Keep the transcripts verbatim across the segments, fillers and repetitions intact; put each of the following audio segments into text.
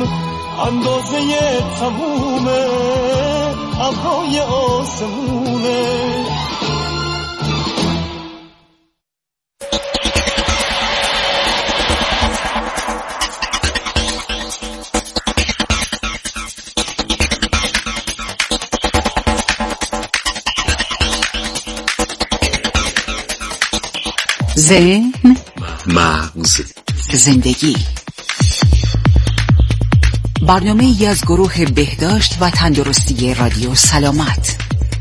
اندازه تموم ابرهای آسمونه. ذهن، مغز، زندگی. برنامه ای از گروه بهداشت و تندرستی رادیو سلامت.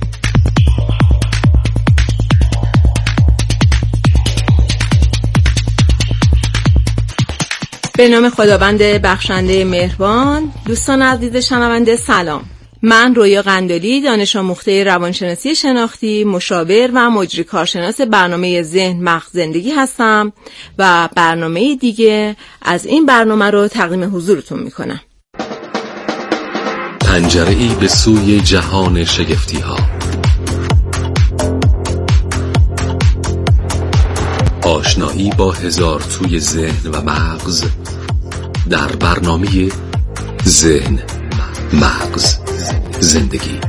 به نام خداوند بخشنده مهربان. دوستان عزیز شنونده سلام. من رویا قندلی، دانش آموخته روانشناسی شناختی، مشاور و مجری کارشناس برنامه ذهن، مغز، زندگی هستم و برنامه دیگه از این برنامه رو تقدیم حضورتون میکنم. پنجره‌ای به سوی جهان شگفتی ها، آشنایی با هزار توی ذهن و مغز در برنامه ذهن، مغز، زندگی.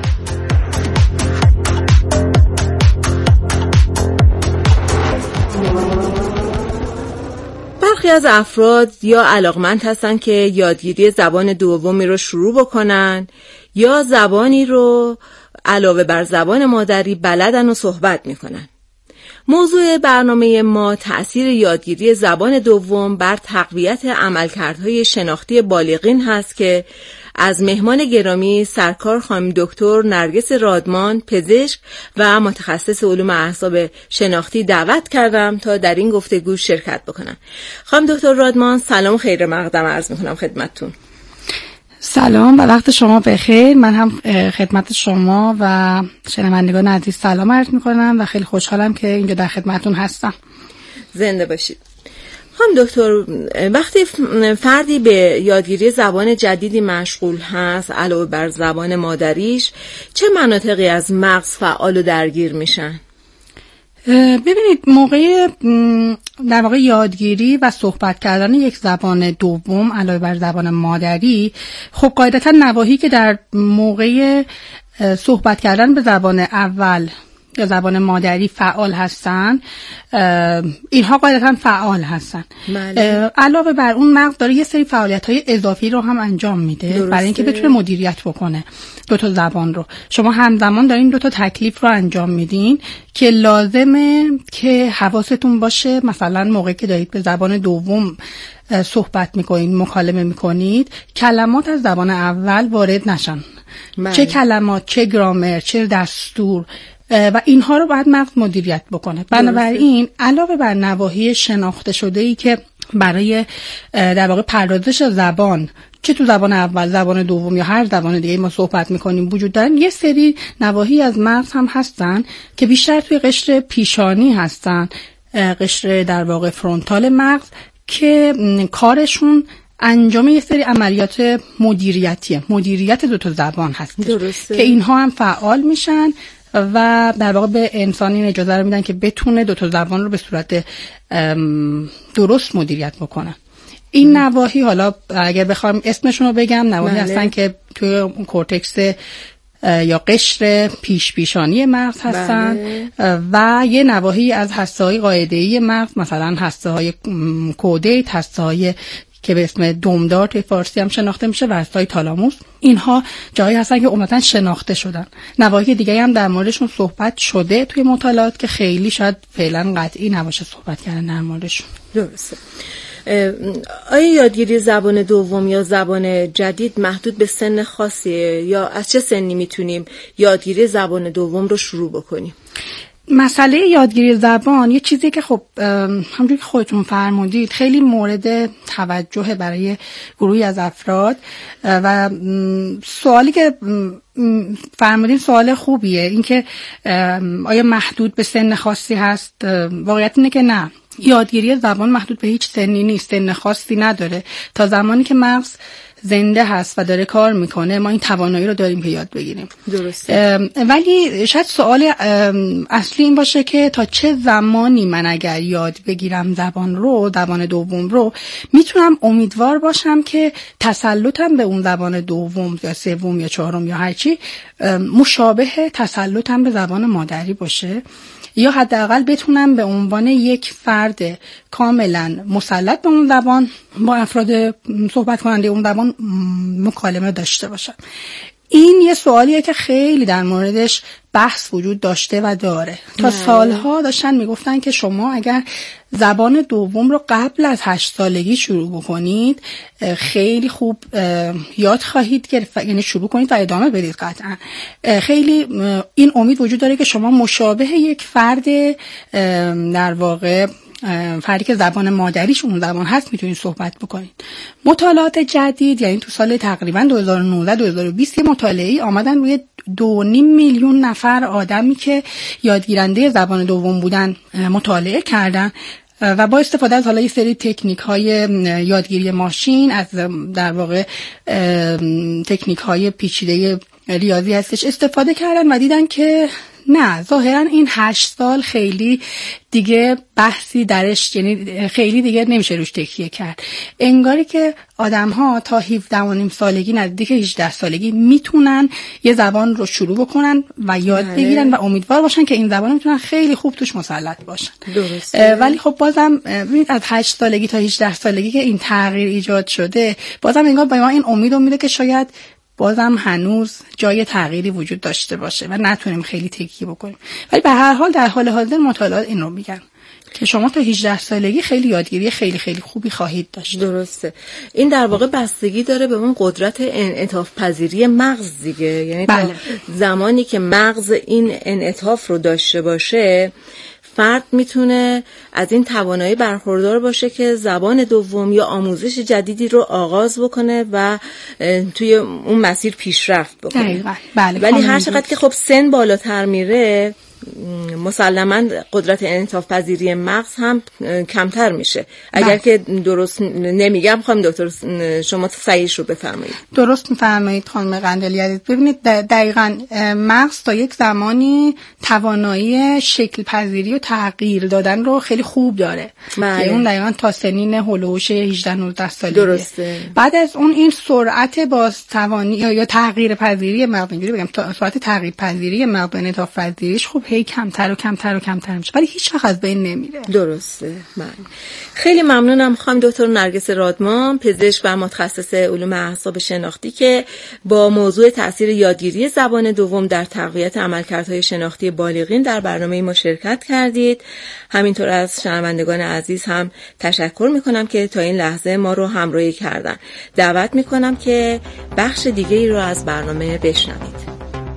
برخی از افراد یا علاقمند هستن که یادگیری زبان دومی رو شروع بکنن یا زبانی رو علاوه بر زبان مادری بلدن و صحبت میکنن. موضوع برنامه ما تأثیر یادگیری زبان دوم بر تقویت عملکردهای شناختی بالغین هست که از مهمان گرامی سرکار خانم دکتر نرگس رادمان، پزشک و متخصص علوم اعصاب شناختی دعوت کردم تا در این گفتگو شرکت بکنم. خانم دکتر رادمان، سلام و خیر مقدم عرض میکنم خدمتتون. سلام و وقت شما بخیر. من هم خدمت شما و شنوندگان عزیز سلام عرض میکنم و خیلی خوشحالم که اینجا در خدمتتون هستم. زنده باشید. خانم دکتر، وقتی فردی به یادگیری زبان جدیدی مشغول هست علاوه بر زبان مادریش، چه مناطقی از مغز فعال و درگیر میشن؟ ببینید، موقع در واقع یادگیری و صحبت کردن یک زبان دوم علاوه بر زبان مادری، خب قاعدتا نواحی که در موقع صحبت کردن به زبان اول یا زبان مادری فعال هستن، اینها قاعدتا فعال هستن. علاوه بر اون مغز داره یه سری فعالیت‌های اضافی رو هم انجام میده درسته. برای اینکه بتونه مدیریت بکنه دو تا زبان رو. شما همزمان دارین دو تا تکلیف رو انجام میدین که لازمه که حواستون باشه، مثلا موقعی که دارید به زبان دوم صحبت میکنید، مکالمه میکنید، کلمات از زبان اول وارد نشن. من. چه کلمات، چه گرامر، چه دستور و اینها رو باید مغز مدیریت بکنه. بنابراین علاوه بر نواحی شناخته شده‌ای که برای در واقع پردازش زبان، چه تو زبان اول، زبان دوم یا هر زبان دیگه ما صحبت میکنیم وجود دارن، یه سری نواحی از مغز هم هستن که بیشتر توی قشر پیشانی هستن، قشر در واقع فرونتال مغز، که کارشون انجام یه سری عملیات مدیریتیه، مدیریت دو تا زبان هست درسته. که اینها هم فعال میشن و در واقع به انسان این اجازه رو میدن که بتونه دو تا زبان رو به صورت درست مدیریت بکنه. این نواحی، حالا اگر بخوام اسمشون رو بگم، نواحی بله. هستن که توی کورتکس یا قشر پیش پیشانی مغز هستن بله. و یه نواحی از هسته‌های قاعده‌ای مغز، مثلا هسته‌های کودیت، هسته‌های که به اسم دمدار توی فارسی هم شناخته میشه و هسته‌های تالاموس. اینها جایی هستن که عموماً شناخته شدن. نواحی دیگه هم در موردشون صحبت شده توی مطالعات که خیلی شاید فعلا قطعی نباشه صحبت کردن در موردشون. درسته. آیا یادگیری زبان دوم یا زبان جدید محدود به سن خاصیه یا از چه سنی میتونیم یادگیری زبان دوم رو شروع بکنیم؟ مسئله یادگیری زبان یه چیزی که خب همونجوری که خودتون فرمودید خیلی مورد توجه برای گروهی از افراد و سوالی که فرمودین سوال خوبیه، این که آیا محدود به سن خاصی هست؟ واقعیت اینه که نه، یادگیری زبان محدود به هیچ سنی نیست، سن خاصی نداره. تا زمانی که مغز زنده هست و داره کار میکنه ما این توانایی رو داریم که یاد بگیریم. درسته. ولی شاید سوال اصلی این باشه که تا چه زمانی من اگر یاد بگیرم زبان رو، زبان دوم رو، میتونم امیدوار باشم که تسلطم به اون زبان دوم یا سوم یا چهارم یا هرچی مشابه تسلطم به زبان مادری باشه، یا حداقل بتونم به عنوان یک فرد کاملا مسلط به اون زبان با افراد صحبت کننده اون زبان مکالمه داشته باشم. این یه سوالیه که خیلی در موردش بحث وجود داشته و داره. تا سالها داشتن میگفتن که شما اگر زبان دوم رو قبل از هشت سالگی شروع بکنید خیلی خوب یاد خواهید گرفت، یعنی شروع کنید و ادامه بدید. قطعا خیلی این امید وجود داره که شما مشابه یک فرد در واقع فردی که زبان مادریش اون زبان هست میتونید صحبت بکنید. مطالعات جدید، یعنی تو سال تقریبا دو هزار و نوزده دو هزار و بیست یه مطالعه‌ای آمدن روی دو نیم میلیون نفر آدمی که یادگیرنده زبان دوم بودن مطالعه کردن و با استفاده از حالا یه سری تکنیک های یادگیری ماشین، از در واقع تکنیک های پیچیده ریاضی هستش استفاده کردن و دیدن که نه، ظاهرا این هشت سال خیلی دیگه بحثی درش، یعنی خیلی دیگه نمیشه روش تکیه کرد. انگاری که آدم ها تا هفده و نیم سالگی نزدیک هجده سالگی میتونن یه زبان رو شروع بکنن و یاد بگیرن و امیدوار باشن که این زبان میتونن خیلی خوب توش مسلط باشن. درسته. ولی خب بازم ببینید از هشت سالگی تا هجده سالگی که این تغییر ایجاد شده، بازم انگار به ما این امید میده که شاید بازم هنوز جای تغییری وجود داشته باشه و نتونیم خیلی تکیه بکنیم. ولی به هر حال در حال حاضر مطالعات این رو میگن که شما تا هجده سالگی خیلی یادگیری خیلی خیلی خوبی خواهید داشت. درسته. این در واقع بستگی داره به اون قدرت انعطاف پذیری مغز دیگه، یعنی بله. تا زمانی که مغز این انعطاف رو داشته باشه فرد میتونه از این توانایی برخوردار باشه که زبان دوم یا آموزش جدیدی رو آغاز بکنه و توی اون مسیر پیشرفت بکنه. دقیقاً. بله. ولی هر چقدر که خب سن بالاتر میره مسلماً قدرت انعطاف پذیری مغز هم کمتر میشه. اگر بله. که درست نمیگم خانم دکتر شما صحیحش رو بفرمایید. درست میفرمایید خانم قندلی عزیز. ببینید دقیقاً مغز تا یک زمانی توانایی شکل پذیری و تغییر دادن رو خیلی خوب داره. بله. اون دقیقاً تا سنین هولوش هجده نوزده سالگی. درسته. بعد از اون این سرعت باز توانی یا تغییر پذیری مغز، اینجوری بگم سرعت تغییر پذیری مغز و انعطاف پذیریش خوب هی کمتر و کمتر و کمتر میشه، ولی هیچ وقت از بین نمیره. درسته. من خیلی ممنونم خانم دکتر نرگس رادمان، پزشک و متخصص علوم اعصاب شناختی که با موضوع تاثیر یادگیری زبان دوم در تقویت عملکردهای شناختی بالغین در برنامه ما شرکت کردید. همینطور از شنوندگان عزیز هم تشکر میکنم که تا این لحظه ما رو همراهی کردن. دعوت میکنم که بخش دیگه‌ای رو از برنامه بشنوید.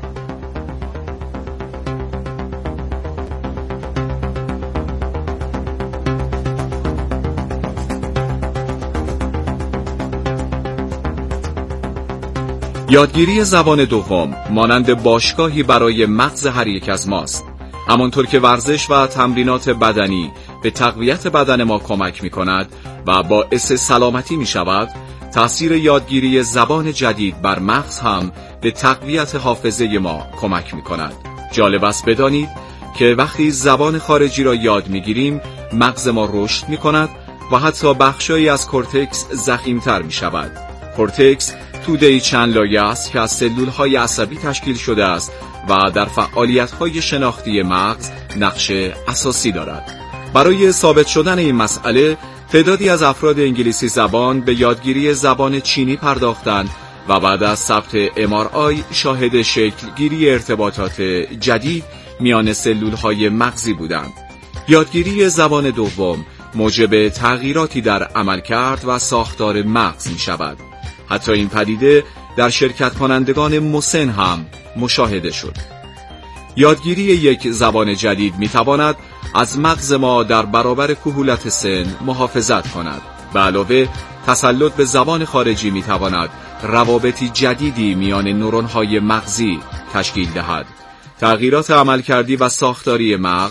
یادگیری زبان دوم مانند باشگاهی برای مغز هر یک از ماست. همانطور که ورزش و تمرینات بدنی به تقویت بدن ما کمک می کند و باعث سلامتی می شود، تأثیر یادگیری زبان جدید بر مغز هم به تقویت حافظه ما کمک می کند. جالب است بدانید که وقتی زبان خارجی را یاد می گیریم مغز ما رشد می کند و حتی بخشایی از کورتکس ضخیم‌تر می شود. کورتکس توده‌ای چند لایه است که از سلول‌های عصبی تشکیل شده است و در فعالیت‌های شناختی مغز نقش اساسی دارد. برای ثابت شدن این مسئله تعدادی از افراد انگلیسی زبان به یادگیری زبان چینی پرداختند و بعد از ثبت ام آر آی شاهد شکلگیری ارتباطات جدید میان سلول‌های مغزی بودند. یادگیری زبان دوم موجب تغییراتی در عملکرد و ساختار مغز می‌شود. حتی این پدیده در شرکت کنندگان مسن هم مشاهده شد. یادگیری یک زبان جدید میتواند از مغز ما در برابر کهولت سن محافظت کند. به علاوه تسلط به زبان خارجی میتواند روابطی جدیدی میان نورون‌های مغزی تشکیل دهد. تغییرات عملکردی و ساختاری مغز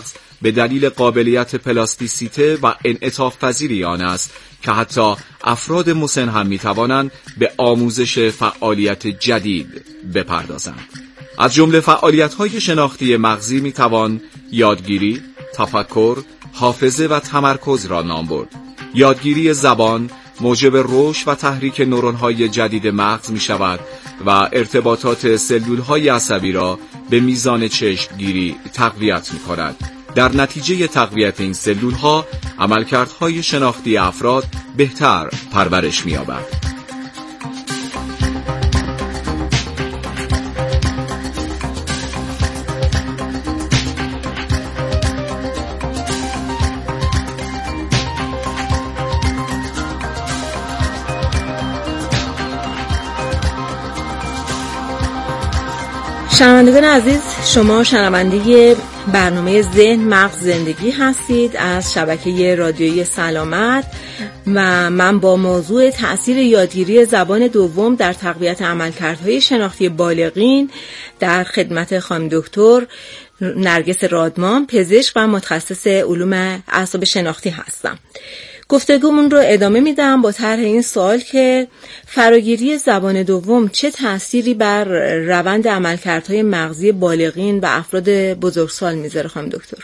به دلیل قابلیت پلاستیسیته و انعطاف پذیری آن است که حتی افراد مسن هم می توانند به آموزش فعالیت جدید بپردازند. از جمله فعالیت‌های شناختی مغزی می توان یادگیری، تفکر، حافظه و تمرکز را نام برد. یادگیری زبان موجب رشد و تحریک نورون‌های جدید مغز می شود و ارتباطات سلول‌های عصبی را به میزان چشمگیری تقویت می کند. در نتیجه تقویت این سلول‌ها عملکردهای شناختی افراد بهتر پرورش می یابد. شنوندگان عزیز، شما شنونده برنامه ذهن مغز زندگی هستید از شبکه رادیویی سلامت و من با موضوع تأثیر یادگیری زبان دوم در تقویت عملکردهای شناختی بالغین در خدمت خانم دکتر نرگس رادمان، پزشک و متخصص علوم اعصاب شناختی هستم. گفتگومون رو ادامه میدم با طرح این سوال که فراگیری زبان دوم چه تأثیری بر روند عملکردهای مغزی بالغین و افراد بزرگسال میذاره خانم دکتر؟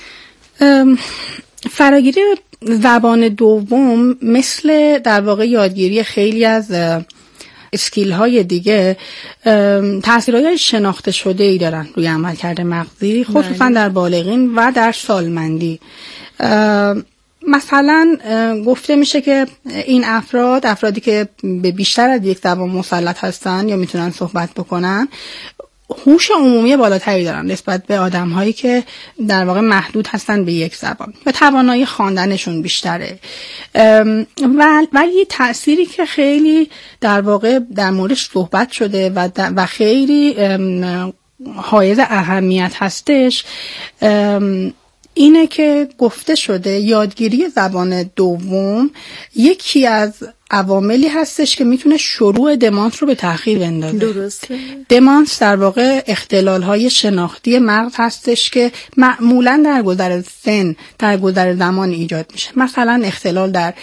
فراگیری زبان دوم مثل در واقع یادگیری خیلی از اسکیل های دیگه تأثیرهای شناخته شده ای دارن روی عملکرد مغزی، خصوصا در بالغین و در سالمندی. مثلا گفته میشه که این افراد افرادی که به بیشتر از یک زبان مسلط هستن یا میتونن صحبت بکنن هوش عمومی بالاتری دارن نسبت به آدم‌هایی که در واقع محدود هستن به یک زبان و توانایی خواندنشون بیشتره. ولی تأثیری که خیلی در واقع در موردش صحبت شده و و خیلی حائز اهمیت هستش اینه که گفته شده یادگیری زبان دوم یکی از عواملی هستش که میتونه شروع دمانس رو به تأخیر بندازه. درسته. دمانس در واقع اختلال‌های شناختی مغز هستش که معمولاً در گذر سن، در گذر زمان ایجاد میشه. مثلا اختلال در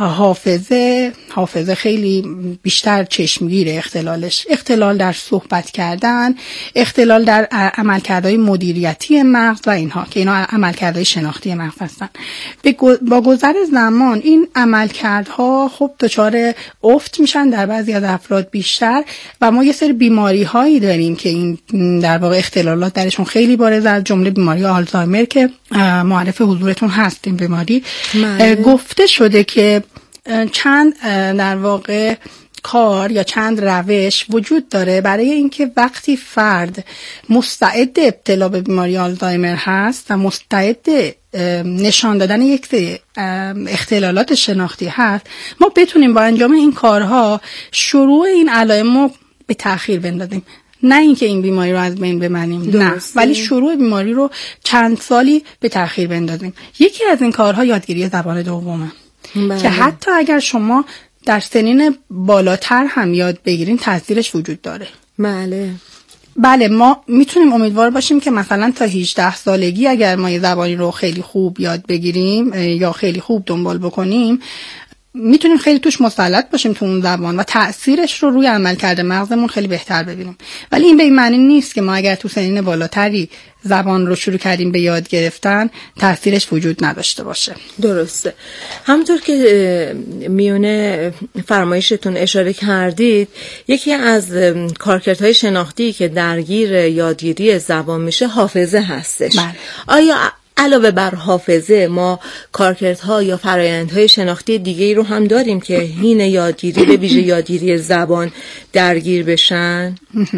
حافظه، حافظه خیلی بیشتر چشمگیره اختلالش، اختلال در صحبت کردن، اختلال در عملکردهای مدیریتی مغز و اینها که اینا عملکردهای شناختی مغز هستن. با گذر زمان این عملکردها خب دچار افت میشن در بعضی از افراد بیشتر و ما یه سری بیماری هایی داریم که این در واقع اختلالات درشون خیلی بارز، از جمله بیماری آلزایمر که معرف حضورتون هست. این بیماری گفته شده که چند در واقع کار یا چند روش وجود داره برای اینکه وقتی فرد مستعد ابتلا به بیماری آلزایمر هست و مستعد نشان دادن یک سری اختلالات شناختی هست، ما بتونیم با انجام این کارها شروع این علائم رو به تأخیر بندازیم. نه اینکه این بیماری رو از بین ببریم، نه، ولی شروع بیماری رو چند سالی به تأخیر بندازیم. یکی از این کارها یادگیری زبان دومه بله. که حتی اگر شما در سنین بالاتر هم یاد بگیرین تاثیرش وجود داره. بله بله ما میتونیم امیدوار باشیم که مثلا تا هجده سالگی اگر ما یه زبانی رو خیلی خوب یاد بگیریم یا خیلی خوب دنبال بکنیم میتونیم خیلی توش مسلط باشیم تو اون زبان و تأثیرش رو روی عملکرد مغزمون خیلی بهتر ببینیم. ولی این به این معنی نیست که ما اگر تو سنین بالاتری زبان رو شروع کردیم به یاد گرفتن تأثیرش وجود نداشته باشه. درسته. همونطور که میونه فرمایشتون اشاره کردید، یکی از کارکردهای شناختی که درگیر یادگیری زبان میشه حافظه هستش. بله. آیا علاوه بر حافظه ما کارکردها یا فرآیندهای شناختی دیگه‌ای رو هم داریم که حین یادگیری به ویژه یادگیری زبان درگیر بشن؟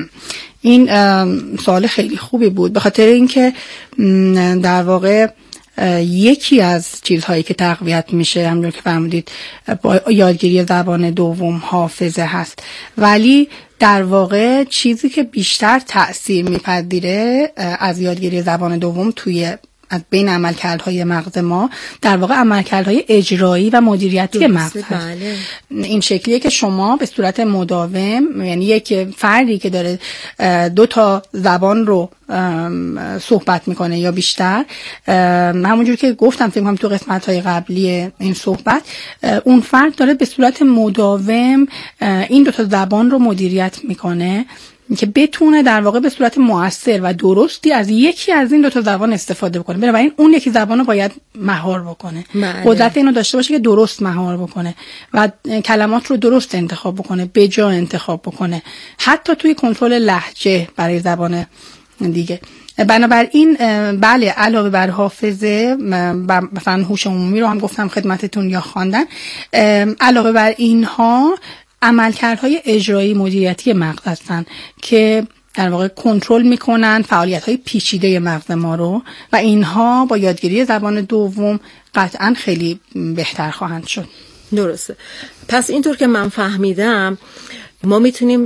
این سوال خیلی خوبی بود، به خاطر اینکه در واقع یکی از چیزهایی که تقویت میشه همونجور که فرمودید با یادگیری زبان دوم حافظه هست، ولی در واقع چیزی که بیشتر تأثیر میپذیره از یادگیری زبان دوم توی از بین عملکردهای مغز ما در واقع عملکردهای اجرایی و مدیریتی مغز هست. بله. این شکلیه که شما به صورت مداوم، یعنی یک فردی که داره دو تا زبان رو صحبت میکنه یا بیشتر، همونجور که گفتم فکر کنم تو قسمت‌های قبلی این صحبت، اون فرد داره به صورت مداوم این دو تا زبان رو مدیریت میکنه که بتونه در واقع به صورت مؤثر و درستی از یکی از این دو تا زبان استفاده بکنه. بنابراین اون یکی زبان رو باید مهار بکنه. بله. قدرت اینو داشته باشه که درست مهار بکنه و کلمات رو درست انتخاب بکنه، به جا انتخاب بکنه، حتی توی کنترل لهجه برای زبان دیگه. بنابراین بله، علاوه بر حافظه مثلا هوش عمومی رو هم گفتم خدمتتون یا خواندن، علاوه بر اینها عملکردهای اجرایی مدیریتی مغز هستن که در واقع کنترل میکنن فعالیت‌های پیچیده مغز ما رو و اینها با یادگیری زبان دوم قطعاً خیلی بهتر خواهند شد. درسته. پس اینطور که من فهمیدم ما میتونیم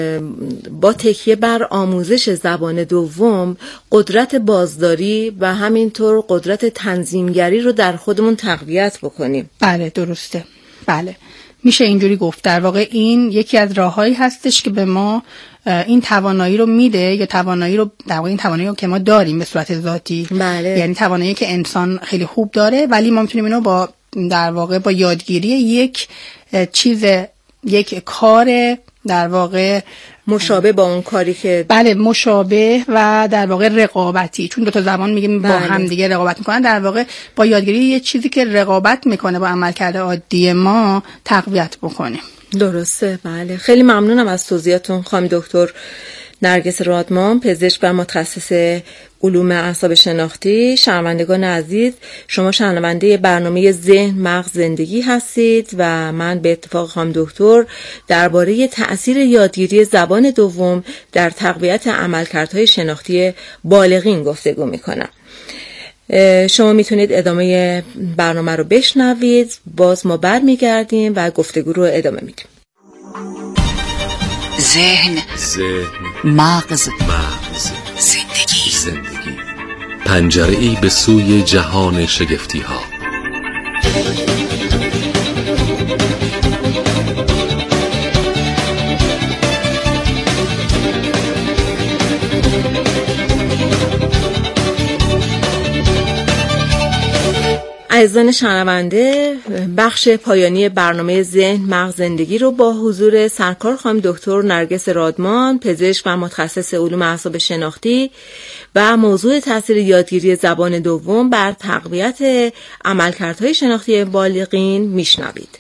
با تکیه بر آموزش زبان دوم قدرت بازداری و همینطور قدرت تنظیمگری رو در خودمون تقویت بکنیم. بله درسته. بله میشه اینجوری گفت. در واقع این یکی از راههایی هستش که به ما این توانایی رو میده، یا توانایی رو در واقع این توانایی رو که ما داریم به صورت ذاتی. بله. یعنی توانایی که انسان خیلی خوب داره، ولی ما میتونیم اینو با در واقع با یادگیری یک چیز، یک کار در واقع مشابه با اون کاری که بله مشابه و در واقع رقابتی، چون دو تا زبان میگیم با بله. هم دیگه رقابت میکنن، در واقع با یادگیری یه چیزی که رقابت میکنه با عملکرد عادی ما تقویت بکنیم. درسته. بله خیلی ممنونم از توضیحاتون خانم دکتر نرگس رادمان، پزشک و متخصص علوم اعصاب شناختی. شنوندگان عزیز، شما شنونده برنامه ذهن مغز زندگی هستید و من به اتفاق خانم دکتر درباره تأثیر یادگیری زبان دوم در تقویت عملکردهای شناختی بالغین گفتگو میکنم. شما میتونید ادامه برنامه رو بشنوید. باز ما برمیگردیم و گفتگو رو ادامه میدیم. ذهن ذهن مغز مغز زندگی زندگی، پنجره‌ای به سوی جهان شگفتی ها. عزیزان شنونده، بخش پایانی برنامه ذهن مغز زندگی رو با حضور سرکار خانم دکتر نرگس رادمان، پزشک و متخصص علوم اعصاب شناختی و موضوع تاثیر یادگیری زبان دوم بر تقویت عملکردهای شناختی بالغین میشنوید.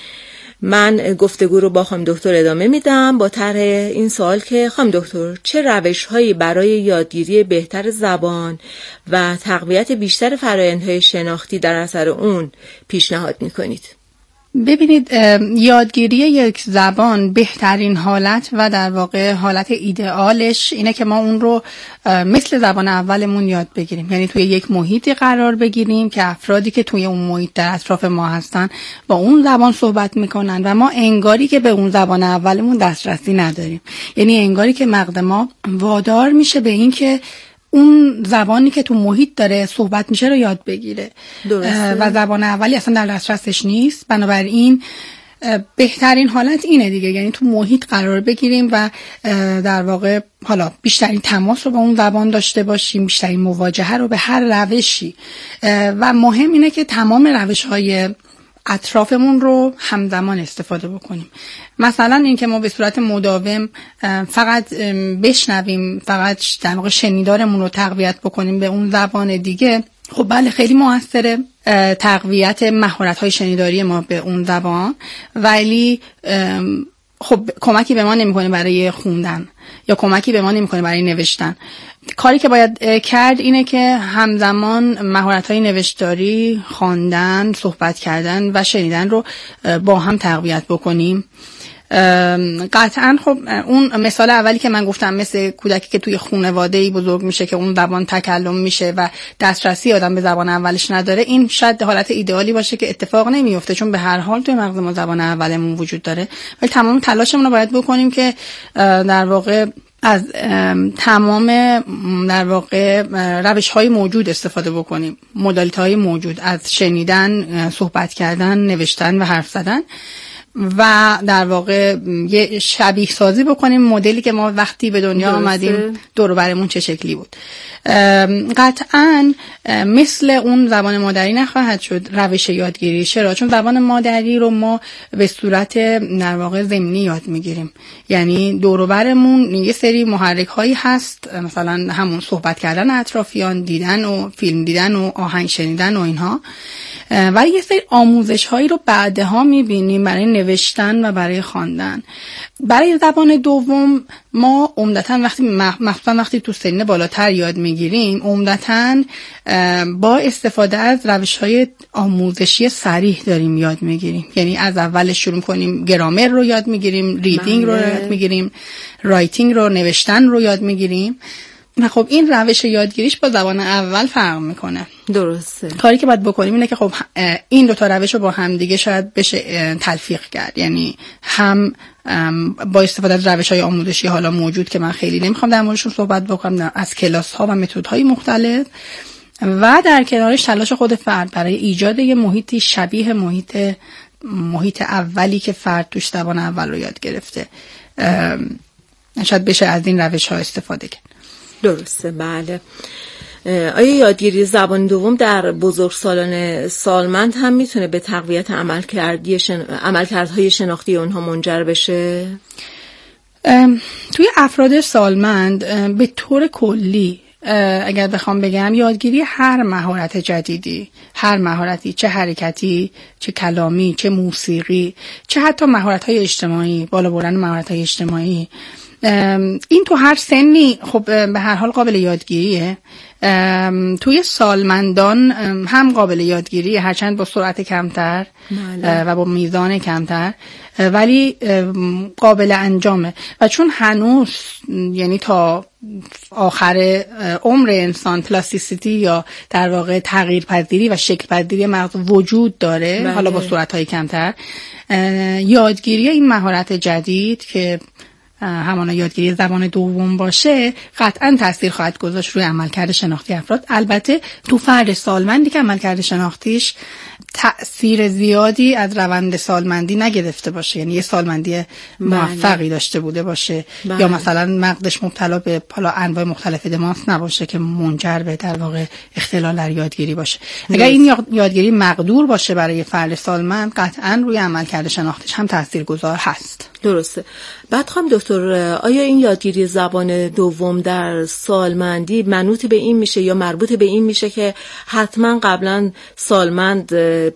من گفتگو رو با خانم دکتر ادامه میدم با طرح این سوال که خانم دکتر چه روش‌هایی برای یادگیری بهتر زبان و تقویت بیشتر فرآیندهای شناختی در اثر اون پیشنهاد میکنید؟ ببینید، یادگیری یک زبان بهترین حالت و در واقع حالت ایدئالش اینه که ما اون رو مثل زبان اولمون یاد بگیریم، یعنی توی یک محیطی قرار بگیریم که افرادی که توی اون محیط در اطراف ما هستن با اون زبان صحبت میکنن و ما انگاری که به اون زبان اولمون دسترسی نداریم، یعنی انگاری که مغز ما وادار میشه به این که اون زبانی که تو محیط داره صحبت میشه رو یاد بگیره. درسته. و زبان اولی اصلا در دسترسش نیست. بنابراین بهترین حالت اینه دیگه، یعنی تو محیط قرار بگیریم و در واقع حالا بیشترین تماس رو با اون زبان داشته باشیم، بیشترین مواجهه رو به هر روشی، و مهم اینه که تمام روش‌های اطرافمون رو همزمان استفاده بکنیم. مثلا این که ما به صورت مداوم فقط بشنویم، فقط در واقع شنیدارمون رو تقویت بکنیم به اون زبان دیگه، خب بله خیلی موثره تقویت مهارت‌های شنیداری ما به اون زبان، ولی خب کمکی به ما نمی‌کنه برای خوندن یا کمکی به ما نمی‌کنه برای نوشتن. کاری که باید کرد اینه که همزمان مهارت‌های نوشتاری، خواندن، صحبت کردن و شنیدن رو با هم تقویت بکنیم. قطعاً خب اون مثال اولی که من گفتم، مثل کودکی که توی خانواده‌ای بزرگ میشه که اون زبان تکلم میشه و دسترسی آدم به زبان اولش نداره، این شاید حالت ایدئالی باشه که اتفاق نمیفته، چون به هر حال توی مغز ما زبان اولمون وجود داره، ولی تمام تلاشمون رو باید بکنیم که در واقع از تمام در واقع روش های موجود استفاده بکنیم، مدالیته های موجود، از شنیدن، صحبت کردن، نوشتن و حرف زدن، و در واقع یه شبیه سازی بکنیم مدلی که ما وقتی به دنیا درسته. آمدیم دور و برمون چه شکلی بود. قطعاً مثل اون زبان مادری نخواهد شد روش یادگیری. چرا؟ چون زبان مادری رو ما به صورت در واقع ضمنی یاد میگیریم، یعنی دور و برمون یه سری محرک هایی هست، مثلا همون صحبت کردن اطرافیان، دیدن و فیلم دیدن و آهنگ شنیدن و اینها، و یه سری آموزش هایی رو بعدها میبینیم برای نوشتن و برای خواندن. برای زبان دوم ما عمدتاً وقتی مخصوصاً وقتی تو سن بالاتر یاد میگیریم، عمدتاً با استفاده از روش‌های آموزشی صریح داریم یاد میگیریم. یعنی از اول شروع کنیم گرامر رو یاد میگیریم، ریدینگ رو یاد میگیریم، رایتینگ رو، نوشتن رو یاد میگیریم. خب این روش یادگیریش با زبان اول فرق میکنه. درسته. کاری که باید بکنیم اینه که خب این دو تا روش رو با هم دیگه شاید بشه تلفیق کرد، یعنی هم با استفاده از روش‌های آموزشی حالا موجود که من خیلی نمیخوام در موردشون صحبت بکنم، از کلاس‌ها و متدهای مختلف، و در کنارش تلاش خود فرد برای ایجاد یه محیطی شبیه محیط محیط اولی که فرد توش زبان اول رو یاد گرفته. شاید بشه از این روش‌ها استفاده کرد. درسته. بله. آیا یادگیری زبان دوم در بزرگسالان سالمند هم میتونه به تقویت عملکردی شن... عملکردهای شناختی اونها منجر بشه؟ توی افراد سالمند به طور کلی اگر بخوام بگم، یادگیری هر مهارت جدیدی، هر مهارتی، چه حرکتی، چه کلامی، چه موسیقی، چه حتی مهارت‌های اجتماعی، بالا بردن مهارت‌های اجتماعی، این تو هر سنی خب به هر حال قابل یادگیریه. توی سالمندان هم قابل یادگیریه، هرچند با سرعت کمتر و با میزان کمتر، ولی قابل انجامه. و چون هنوز یعنی تا آخر عمر انسان پلاستیسیتی یا در واقع تغییر پذیری و شکل پذیری مغز وجود داره، بله. حالا با سرعت‌های کمتر، یادگیری این مهارت جدید که همانا یادگیری زبان دوم باشه قطعا تاثیر خواهد گذاشت روی عملکرد شناختی افراد. البته تو فرد سالمندی که عملکرد شناختیش تأثیر زیادی از روند سالمندی نگرفته باشه، یعنی یه سالمندی موفقی داشته بوده باشه، بله. یا مثلا مغزش مبتلا به حالا انواع مختلف دمانس نباشه که منجر به در واقع اختلال در یادگیری باشه. اگر این یادگیری مقدور باشه برای فرد سالمند، قطعا روی عملکرد شناختیش هم تاثیرگذار هست. درسته. بعد خانم دکتر، آیا این یادگیری زبان دوم در سالمندی منوط به این میشه یا مربوط به این میشه که حتما قبلا سالمند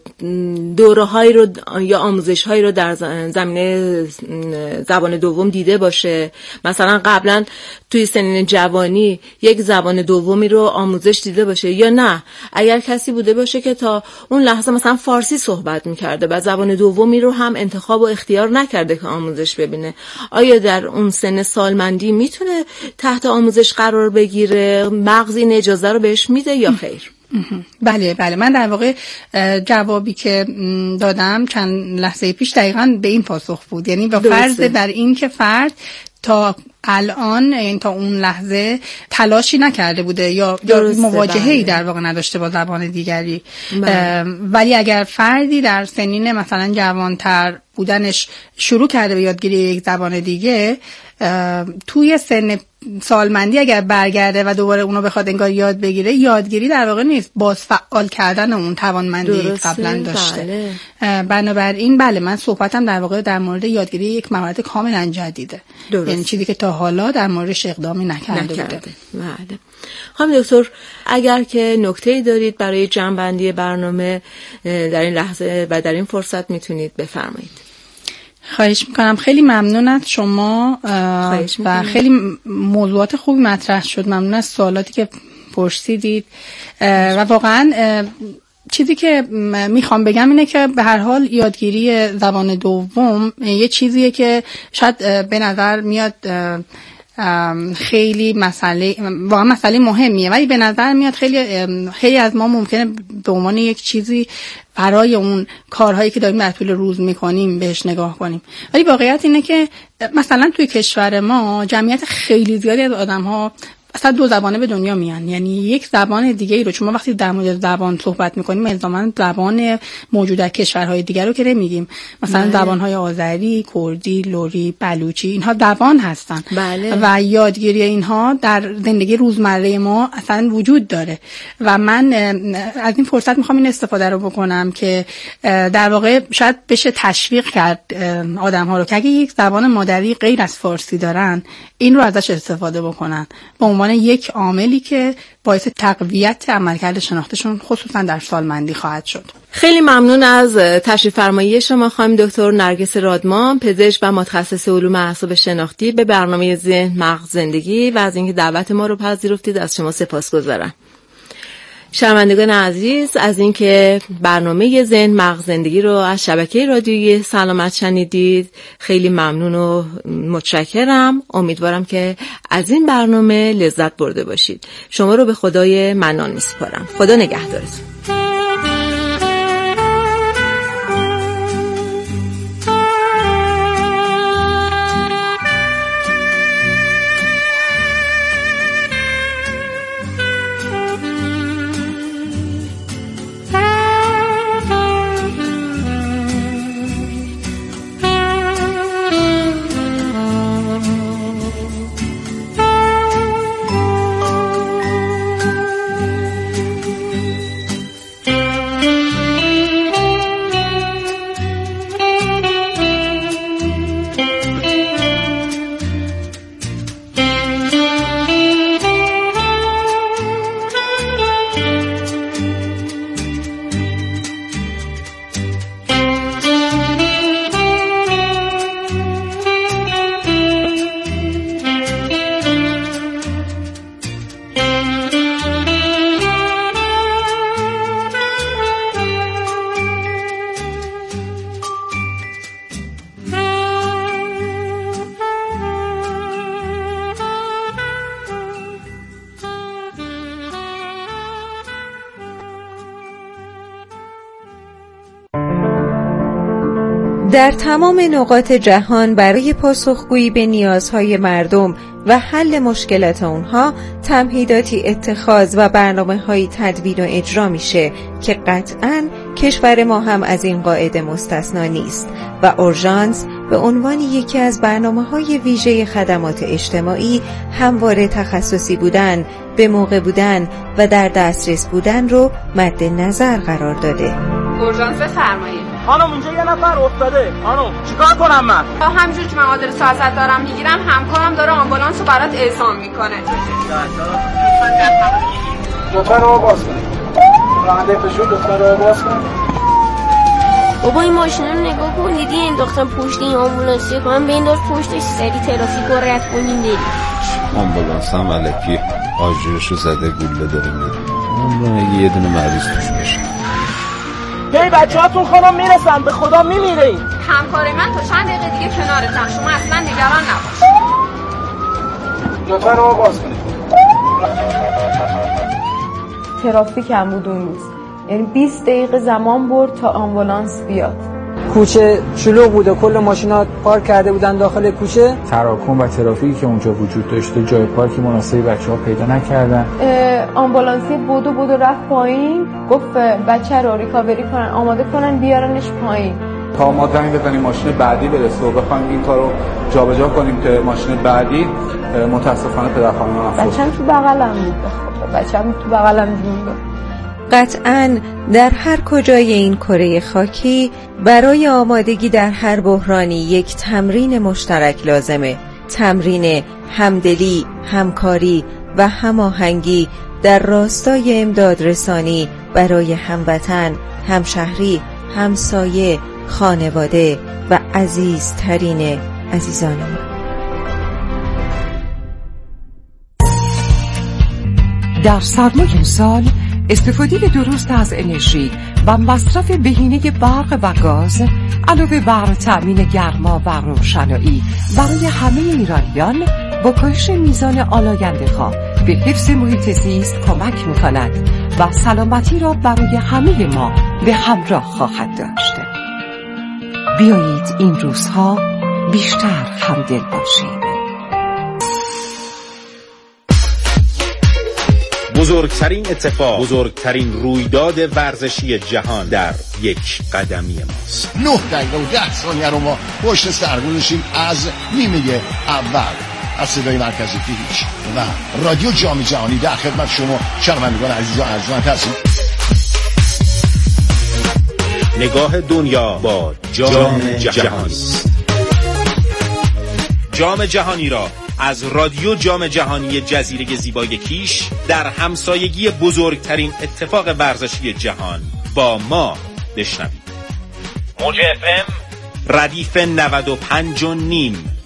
دوره‌هایی رو یا آموزش‌هایی رو در زمینه زبان دوم دیده باشه؟ مثلا قبلا توی سنین جوانی یک زبان دومی رو آموزش دیده باشه، یا نه اگر کسی بوده باشه که تا اون لحظه مثلا فارسی صحبت می‌کرده و زبان دومی رو هم انتخاب و اختیار نکرده که آموزش ببینه، آیا در اون سن سالمندی میتونه تحت آموزش قرار بگیره؟ مغز این اجازه رو بهش میده یا خیر؟ بله بله، من در واقع جوابی که دادم چند لحظه پیش دقیقاً به این پاسخ بود، یعنی با فرض بر این که فرد تا الان، یعنی تا اون لحظه تلاشی نکرده بوده یا مواجهه‌ای در واقع نداشته با زبان دیگری، ولی اگر فردی در سنین مثلا جوانتر بودنش شروع کرده به یادگیری یک زبان دیگه، توی سن سالمندی اگر برگرده و دوباره اونو بخواد انگار یاد بگیره، یادگیری در واقع نیست، باز فعال کردن اون توانمندی قبلا داشته. بله. بنابراین بله، من صحبتم در واقع در مورد یادگیری یک مهارت کاملا جدیده، یعنی چیزی که تا حالا در موردش اقدامی نکرده, نکرده. بوده. بله. خانم دکتر، اگر که نکته‌ای دارید برای جمع‌بندی برنامه در این لحظه و در این فرصت میتونید بفرمایید. خواهش میکنم. خیلی ممنون از شما و خیلی موضوعات خوبی مطرح شد. ممنون از سوالاتی که پرسیدید و واقعا چیزی که میخوام بگم اینه که به هر حال یادگیری زبان دوم یه چیزیه که شاید به نظر میاد خیلی مسئله واقعا مسئله مهمیه، ولی به نظر میاد خیلی خیلی از ما ممکنه به عنوان یک چیزی برای اون کارهایی که داریم در طول روز میکنیم بهش نگاه کنیم. ولی واقعیت اینه که مثلا توی کشور ما جمعیت خیلی زیادی از آدم‌ها اصلا دو زبانه به دنیا میان، یعنی یک زبان دیگه ای رو، چون ما وقتی در مورد زبان صحبت میکنیم الزاما زبان موجود در کشورهای دیگر رو که نمیگیم، مثلا بله. زبانهای آذری، کردی، لری، بلوچی، اینها زبان هستن بله. و یادگیری اینها در زندگی روزمره ما اصلا وجود داره و من از این فرصت میخوام این استفاده رو بکنم که در واقع شاید بشه تشویق کرد آدم‌ها رو که اگه یک زبان مادری غیر از فارسی دارن این رو ازش استفاده بکنن به عنوان یک عاملی که باعث تقویت عملکرد شناختشون خصوصا در سالمندی خواهد شد. خیلی ممنون از تشریف فرمایی شما خانم دکتر نرگس رادمان، پزشک و متخصص علوم اعصاب شناختی به برنامه ذهن مغز زندگی و از اینکه دعوت ما رو پذیرفتید. از شما سپاسگزارم. شنوندگان عزیز، از اینکه برنامه ذهن مغز زندگی رو از شبکه رادیویی سلامت شنیدید خیلی ممنون و متشکرم. امیدوارم که از این برنامه لذت برده باشید. شما رو به خدای منان میسپارم. خدا نگهدارتون. در تمام نقاط جهان برای پاسخگویی به نیازهای مردم و حل مشکلات اونها تمهیداتی اتخاذ و برنامه‌های تدوین و اجرا میشه که قطعاً کشور ما هم از این قاعده مستثنا نیست و اورژانس به عنوان یکی از برنامه‌های ویژه خدمات اجتماعی همواره تخصصی بودن، به موقع بودن و در دسترس بودن رو مد نظر قرار داده. اورژانس بفرمایید. خانم اونجا یه نفر افتاده. خانم چیکار کنم من؟ همینجور که من آدرس حضرت دارم میگیرم همکارم داره آمبولانس رو برات اعزام میکنه. لطفاً رو باز کنید. راننده پژو لطفاً رو باز کنید. بابا این ماشین رو نگاه کن، دیدی انداختن پشت این آمبولانسی، کنم بنداز پشتش سری ترافیک رو رد کنیم بریم. آمبولانس هم الکی آجرشو زده گوله داره میره. اگه یه دونه مریض توش بشه. یه بچه هاتون خانم میرسن، به خدا میمیره این. همکار من تا چند دقیقه دیگه کنارتم، شما اصلا نگران نباش. لطفاً رو باز کنید. ترافیک هم بود اون روز، یعنی بیست دقیقه زمان برد تا آمبولانس بیاد. کوچه شلوغ بود و کل ماشینا پارک کرده بودن داخل کوچه. تراکم و ترافیکی که اونجا وجود داشته جای پارکی مناسبی بچه‌ها پیدا نکردن. آمبولانسی بودو بودو رفت پایین، گفت بچه رو ریکاوری کنن، آماده کنن بیارنش پایین تا ما زنگ بزنیم ماشین بعدی برسه و بخوایم این کارو جابجا کنیم که ماشین بعدی متاسفانه پدرخوانده نفوت. بچه‌م تو بغلم بود، بچه‌م تو بغلم بود. قطعاً در هر کجای این کره خاکی برای آمادگی در هر بحرانی یک تمرین مشترک لازمه. تمرین همدلی، همکاری و هماهنگی در راستای امداد رسانی برای هموطن، همشهری، همسایه، خانواده و عزیزترین عزیزان ما. در سرمای سال استفاده درست از انرژی و مصرف بهینه برق و گاز علاوه بر تأمین گرما و روشنایی برای همه ایرانیان با کاهش میزان آلاینده‌ها به حفظ محیط زیست کمک می‌کند و سلامتی را برای همه ما به همراه خواهد داشت. بیایید این روزها بیشتر همدل باشیم. بزرگترین اتفاق، بزرگترین رویداد ورزشی جهان در یک قدمی ماست. نه دقیقه و ده ثانیه رو ما پشت سر گذاشتیم از نیمه اول از صدای مرکزی هیچ و رادیو جام جهانی در خدمت شما شنوندگان عزیز و ارجمند هستیم. نگاه دنیا با جام جهانی. جام جهانی را از رادیو جام جهانی جزیره زیبای کیش در همسایگی بزرگترین اتفاق ورزشی جهان با ما بشنوید. موج اف ام ردیف نود و پنج و نیم